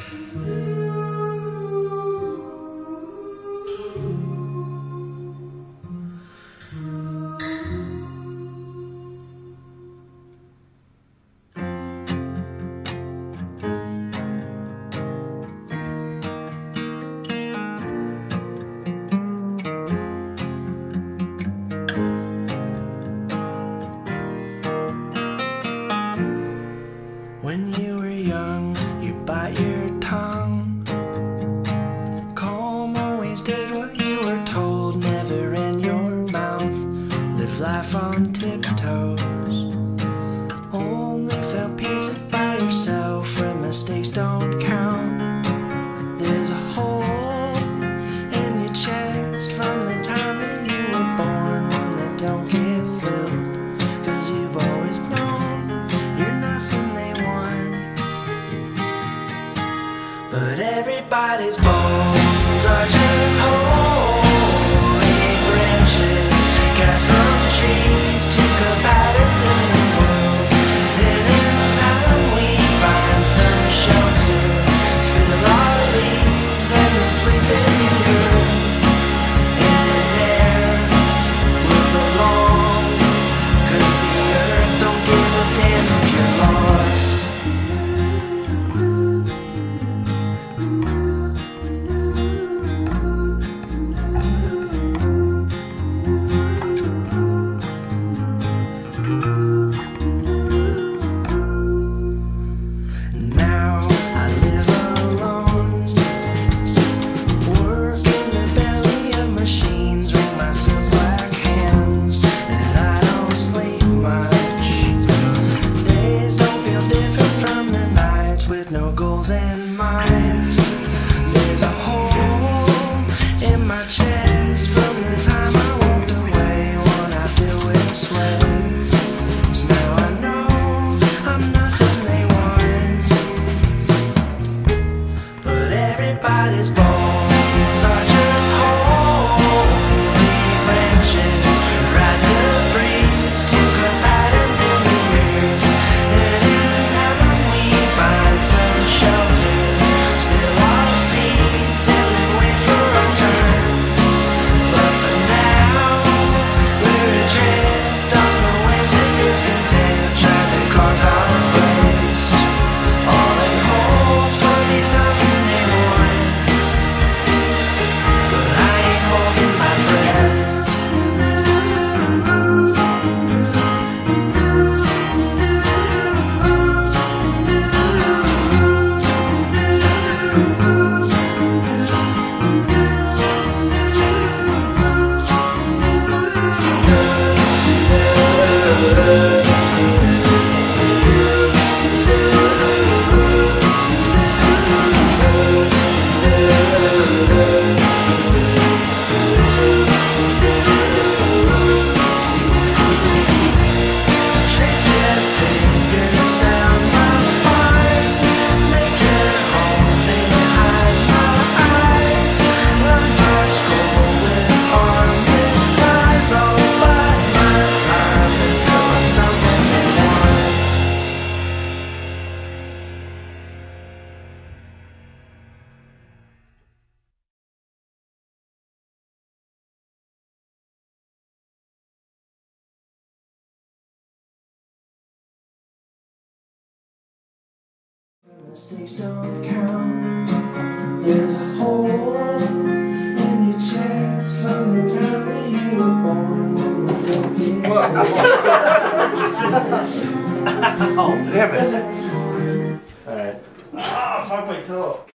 When you were young, you bite your tongue. Calm always did what you were told, never in your mouth. Live life on tiptoes. Only felt peace if by yourself, where mistakes don't count. There's a hole in your chest from the time that you were born, one that don't get filled, 'cause you've always known you're nothing they want. But everybody's bones are just holy branches cast from trees to cut patterns in the world. And in time we find some shelter, spill our leaves and then sleep in the earth. And there we'll belong, 'cause the earth don't give a damn if you're lost. Now I live alone, work in the belly of machines, with my soot black hands, and I don't sleep much. Days don't feel different from the nights, with no goals in mind. There's a hole in my chest from the time I walked away, one I fill with sweat. So now I know I'm nothing they want. But everybody's bones are just holy branches, ride the breeze to cut patterns in the earth. And in time we find some shelter, spill our seeds and then wait for our turn. But for now we're adrift on the winds of discontent, trying to carve our place, all in hopes for be something they want. But I ain't holding my breath. Trace your fingers down my spine, make it home behind my eyes. Run my skull with harmless lies, all by my time until I'm something they want. Mistakes don't count. There's a hole in your chest from the time that you were born, when you don't get Oh, damn it. Alright. Ah, fuck my toe.